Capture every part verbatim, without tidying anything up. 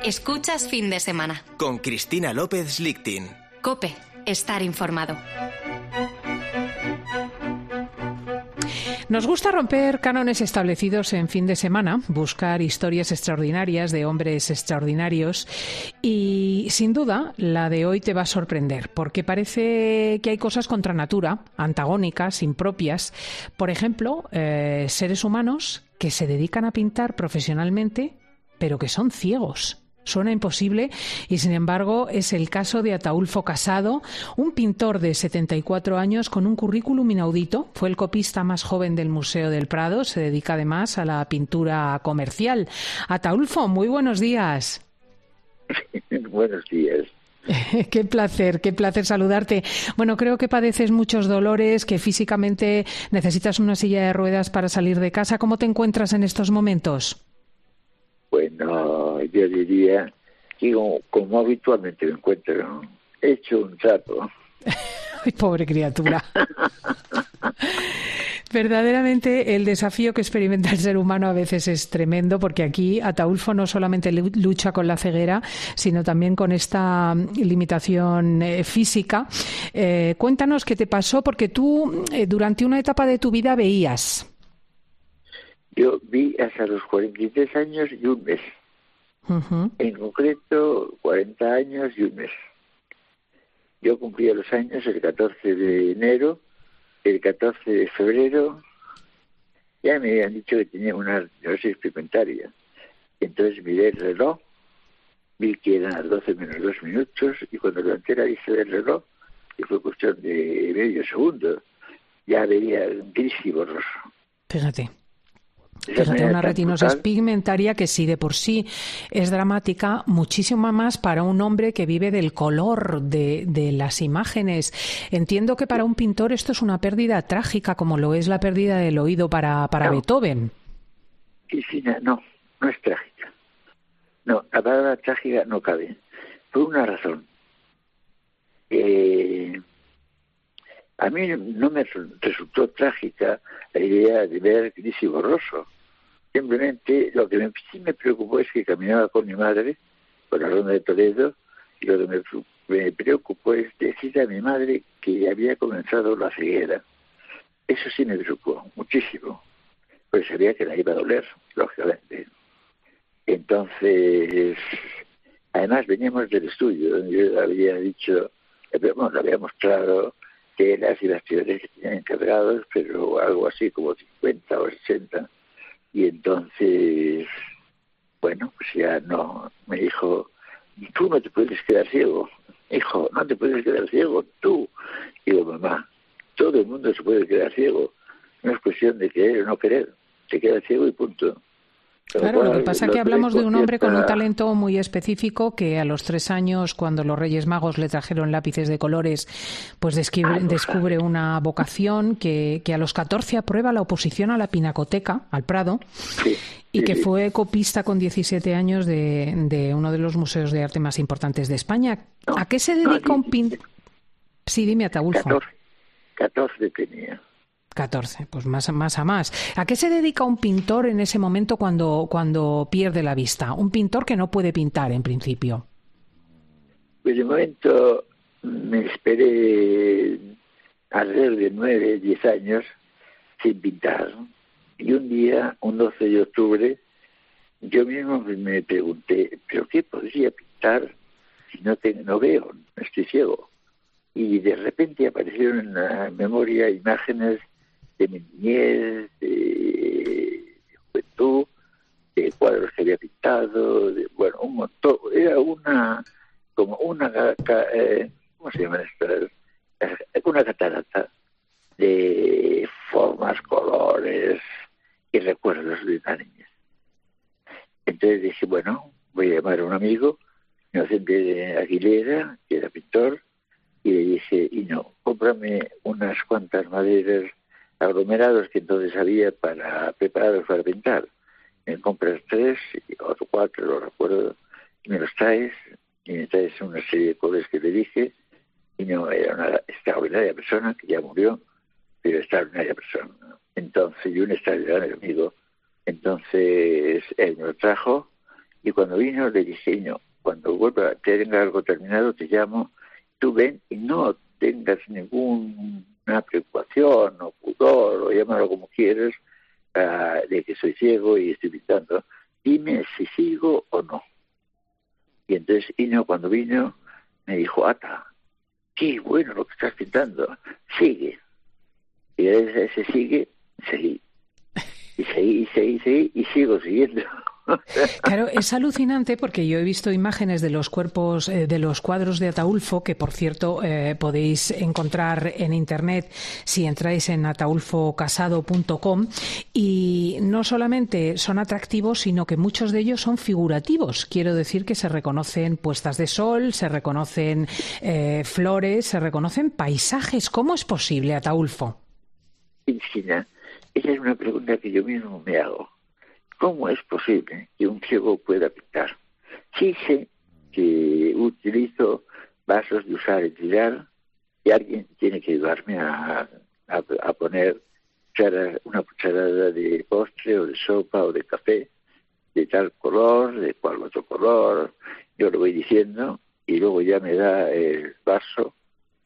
Escuchas Fin de Semana. Con Cristina López Lichtin. COPE. Estar informado. Nos gusta romper cánones establecidos en fin de semana, buscar historias extraordinarias de hombres extraordinarios y, sin duda, la de hoy te va a sorprender porque parece que hay cosas contra natura, antagónicas, impropias. Por ejemplo, eh, seres humanos que se dedican a pintar profesionalmente pero que son ciegos. Suena imposible y, sin embargo, es el caso de Ataúlfo Casado, un pintor de setenta y cuatro años con un currículum inaudito. Fue el copista más joven del Museo del Prado. Se dedica además a la pintura comercial. Ataúlfo, muy buenos días. Buenos días. Qué placer, qué placer saludarte. Bueno, creo que padeces muchos dolores, que físicamente necesitas una silla de ruedas para salir de casa. ¿Cómo te encuentras en estos momentos? Bueno, yo diría que como, como habitualmente me encuentro, hecho un trapo. Ay, pobre criatura. Verdaderamente el desafío que experimenta el ser humano a veces es tremendo, porque aquí Ataúlfo no solamente lucha con la ceguera, sino también con esta limitación eh, física. Eh, cuéntanos qué te pasó, porque tú eh, durante una etapa de tu vida veías. Yo vi hasta los cuarenta y tres años y un mes. Uh-huh. En concreto, cuarenta años y un mes. Yo cumplía los años el catorce de enero, el catorce de febrero. Ya me habían dicho que tenía una neurosis pigmentaria. Entonces miré el reloj, vi que eran las doce menos dos minutos, y cuando levanté la vista del reloj, que fue cuestión de medio segundo, ya veía gris y borroso. Fíjate. Fíjate, una retinosis pigmentaria que sí de por sí es dramática, muchísimo más para un hombre que vive del color de, de las imágenes. Entiendo que para un pintor esto es una pérdida trágica, como lo es la pérdida del oído para, para no. Beethoven. Cristina, no, no es trágica. No, la palabra trágica no cabe. Por una razón. Eh... A mí no me resultó trágica la idea de ver gris y borroso. Simplemente lo que me, sí me preocupó es que caminaba con mi madre por la ronda de Toledo, y lo que me, me preocupó es decirle a mi madre que había comenzado la ceguera. Eso sí me preocupó muchísimo, pues sabía que la iba a doler, lógicamente. Entonces, además veníamos del estudio, donde yo había dicho, bueno, le había mostrado que las investigaciones que tenían encargados, pero algo así como cincuenta o sesenta, y entonces, bueno, pues ya no, me dijo, tú no te puedes quedar ciego, hijo, no te puedes quedar ciego, tú. Y digo, mamá, todo el mundo se puede quedar ciego, no es cuestión de querer o no querer, te quedas ciego y punto. Claro, cual, lo que pasa es que hablamos de un hombre cierta... con un talento muy específico que a los tres años, cuando los Reyes Magos le trajeron lápices de colores, pues descubre, ah, no descubre una vocación, que, que a los catorce aprueba la oposición a la Pinacoteca, al Prado, sí, y sí, que sí. fue copista con diecisiete años de, de uno de los museos de arte más importantes de España. No, ¿A qué se dedica no, un pintor? Sí, dime, Ataúlfo. catorce, catorce tenía. catorce, pues más, más a más. ¿A qué se dedica un pintor en ese momento cuando, cuando pierde la vista? Un pintor que no puede pintar, en principio. Pues de momento me esperé alrededor de nueve, diez años sin pintar. Y un día, un doce de octubre, yo mismo me pregunté, ¿pero qué podría pintar si no, te, no veo, no estoy ciego? Y de repente aparecieron en la memoria imágenes de mi niñez, de juventud, de cuadros que había pintado, de, bueno, un montón. Era una, como una, eh, ¿cómo se llaman estas? Una catarata de formas, colores y recuerdos de una niñez. Entonces dije, bueno, voy a llamar a un amigo, Inocente Aguilera, que era pintor, y le dije, y no, cómprame unas cuantas maderas aglomerados que entonces había para preparados para pintar. Me compras tres o cuatro, lo recuerdo, y me los traes, y me traes una serie de colores que te dije, y no, era una extraordinaria persona que ya murió, pero extraordinaria persona. Entonces, y un extraordinario amigo. Entonces, él me lo trajo, Y cuando vino le dije, no, cuando vuelva, tenga algo terminado, te llamo, tú ven y no tengas ninguna preocupación o pudor, o llámalo como quieras, uh, de que soy ciego y estoy pintando. Dime si sigo o no. Y entonces Ino, cuando vino, me dijo, Ata, qué bueno lo que estás pintando, sigue. Y ese, ese sigue, seguí. Y seguí, y seguí, y seguí, y sigo siguiendo. Claro, es alucinante porque yo he visto imágenes de los cuerpos, eh, de los cuadros de Ataulfo, que por cierto eh, podéis encontrar en internet si entráis en ataulfo casado punto com, y no solamente son atractivos, sino que muchos de ellos son figurativos. Quiero decir que se reconocen puestas de sol, se reconocen eh, flores, se reconocen paisajes. ¿Cómo es posible, Ataulfo? Cristina, esa es una pregunta que yo mismo me hago. ¿Cómo es posible que un ciego pueda pintar? Sí sé que utilizo vasos de usar y tirar y alguien tiene que ayudarme a, a, a poner una cucharada de postre o de sopa o de café de tal color, de cual otro color. Yo lo voy diciendo y luego ya me da el vaso,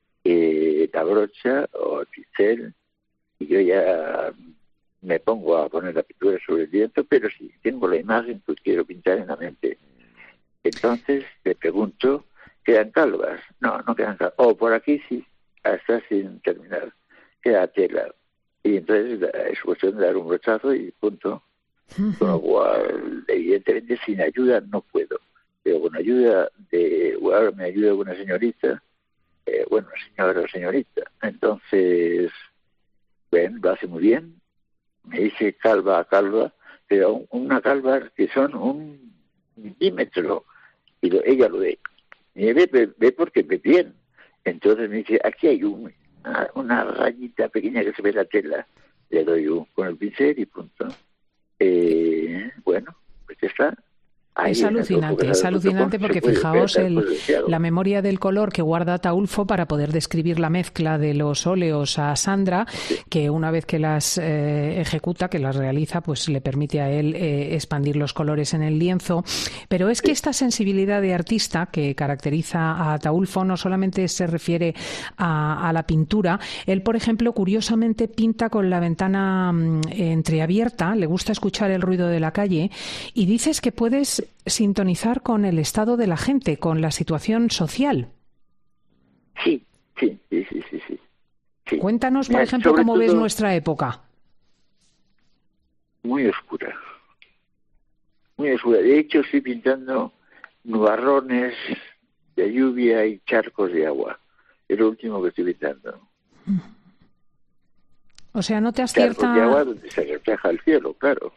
eh, la brocha o el pincel y yo ya me pongo a poner la pintura sobre el lienzo, pero si tengo la imagen, pues quiero pintar en la mente. Entonces le pregunto, ¿quedan calvas? No, no quedan calvas. O oh, por aquí sí, está sin terminar, queda tela. Y entonces es cuestión de dar un brochazo y punto. Uh-huh. Con lo cual, evidentemente, sin ayuda no puedo. Pero con ayuda de, ahora me ayuda una señorita, eh, bueno, señora o señorita. Entonces, bueno, lo hace muy bien. Me dice calva a calva, pero una calva que son un milímetro, y lo, ella lo ve. Y ve, ve, ve porque ve bien. Entonces me dice, aquí hay un, una, una rayita pequeña que se ve la tela. Le doy un con el pincel y punto. Eh, bueno, pues ya está. Ahí es alucinante, es alucinante porque fijaos el, la memoria del color que guarda Ataulfo para poder describir la mezcla de los óleos a Sandra, sí. que una vez que las eh, ejecuta, que las realiza, pues le permite a él eh, expandir los colores en el lienzo. Pero es que esta sensibilidad de artista que caracteriza a Ataulfo no solamente se refiere a, a la pintura. Él, por ejemplo, curiosamente pinta con la ventana eh, entreabierta, le gusta escuchar el ruido de la calle y dices que puedes sintonizar con el estado de la gente, con la situación social. Sí, sí, sí, sí, sí. sí. sí. Cuéntanos, por ejemplo, cómo ves nuestra época. Muy oscura. Muy oscura. De hecho, estoy pintando nubarrones de lluvia y charcos de agua. Es lo último que estoy pintando. O sea, no te acierta... Charcos de agua donde se refleja el cielo, claro.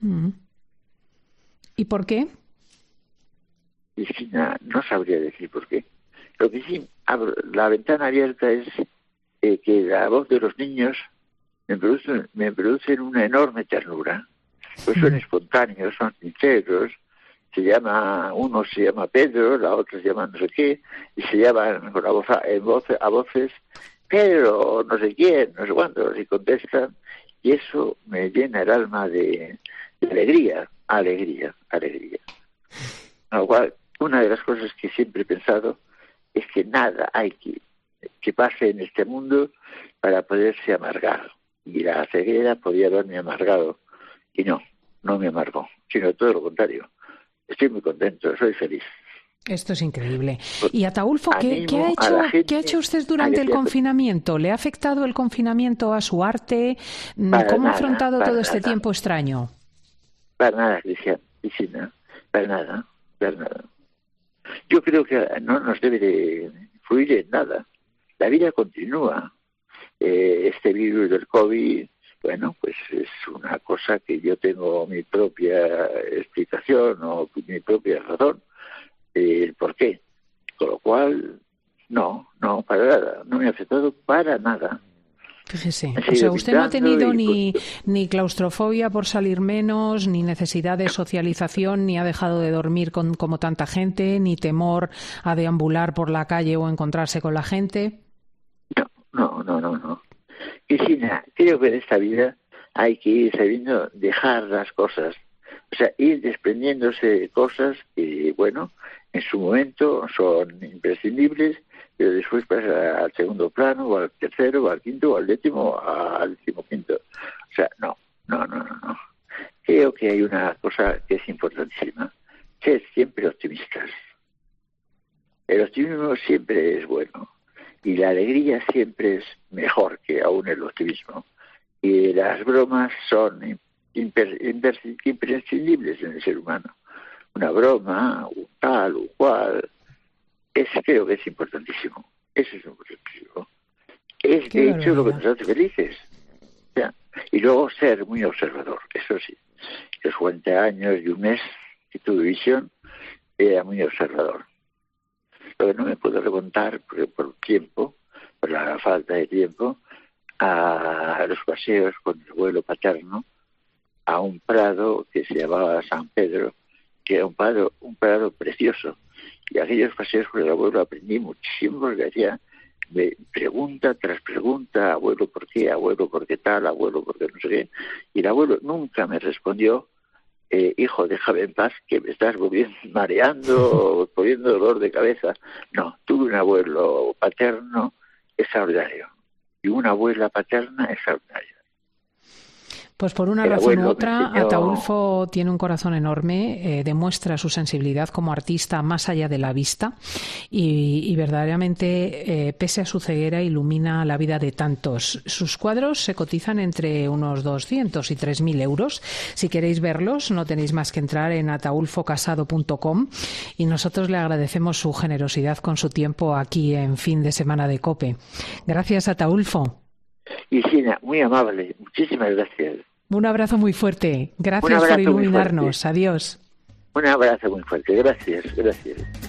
¿Y por qué? Y sí, no, no sabría decir por qué. Lo que sí, abro, la ventana abierta es eh, que la voz de los niños me produce, me producen una enorme ternura. Pues son espontáneos, son sinceros. Se llama, uno se llama Pedro, la otra se llama no sé qué, y se llaman con la voz a, en voz, a voces, Pedro, no sé quién, no sé cuántos, y contestan. Y eso me llena el alma de, de alegría, alegría, alegría. Con lo cual, una de las cosas que siempre he pensado es que nada hay que, que pase en este mundo para poderse amargar. Y la ceguera podía haberme amargado. Y no, no me amargó, sino todo lo contrario. Estoy muy contento, soy feliz. Esto es increíble. Y Ataulfo, ¿qué, ¿qué, ha hecho, gente, ¿qué ha hecho usted durante el confinamiento? ¿Le ha afectado el confinamiento a su arte? Para ¿Cómo nada, ha afrontado todo nada. este tiempo extraño? Para nada, Cristian, Cristina, para nada, para nada. Yo creo que no nos debe de influir en nada. La vida continúa. Eh, este virus del COVID, bueno, pues es una cosa que yo tengo mi propia explicación o mi propia razón, el eh, por qué. Con lo cual, no, no, para nada, no me ha afectado para nada. Fíjese, o sea, usted no ha tenido ni, ni claustrofobia por salir menos, ni necesidad de socialización, ni ha dejado de dormir con, como tanta gente, ni temor a deambular por la calle o encontrarse con la gente. No, no, no, no, no. Cristina, creo que en esta vida hay que ir sabiendo dejar las cosas. O sea, ir desprendiéndose de cosas que, bueno, en su momento son imprescindibles, pero después pasa al segundo plano, o al tercero, o al quinto, o al décimo, o al decimoquinto. O sea, no, no, no, no, no. Creo que hay una cosa que es importantísima. Ser siempre optimistas. El optimismo siempre es bueno. Y la alegría siempre es mejor que aún el optimismo. Y las bromas son imper, imper, imprescindibles en el ser humano. Una broma, un tal, un cual, es, creo que es importantísimo. Eso es importantísimo. Es, de hecho, lo que nos hace felices. ¿Ya? Y luego ser muy observador, eso sí. Los cuarenta años y un mes que tuve visión, era muy observador. Lo que no me puedo remontar, porque por tiempo, por la falta de tiempo, a los paseos con el abuelo paterno, a un prado que se llamaba San Pedro, que era un prado, un prado precioso. Y aquellos paseos con el abuelo aprendí muchísimo, porque hacía pregunta tras pregunta, abuelo, ¿por qué? Abuelo, ¿por qué tal? Abuelo, ¿por qué no sé qué? Y el abuelo nunca me respondió, eh, hijo, déjame en paz, que me estás volviendo, mareando, poniendo dolor de cabeza. No, tuve un abuelo paterno extraordinario y una abuela paterna extraordinaria. Pues por una razón u otra, Ataulfo tiene un corazón enorme, eh, demuestra su sensibilidad como artista más allá de la vista y, y verdaderamente, eh, pese a su ceguera, ilumina la vida de tantos. Sus cuadros se cotizan entre unos doscientos y tres mil euros. Si queréis verlos, no tenéis más que entrar en ataulfo casado punto com y nosotros le agradecemos su generosidad con su tiempo aquí en Fin de Semana de COPE. Gracias, Ataulfo. Y Sina, muy amable, muchísimas gracias. Un abrazo muy fuerte. Gracias por iluminarnos. Adiós. Un abrazo muy fuerte. Gracias, gracias.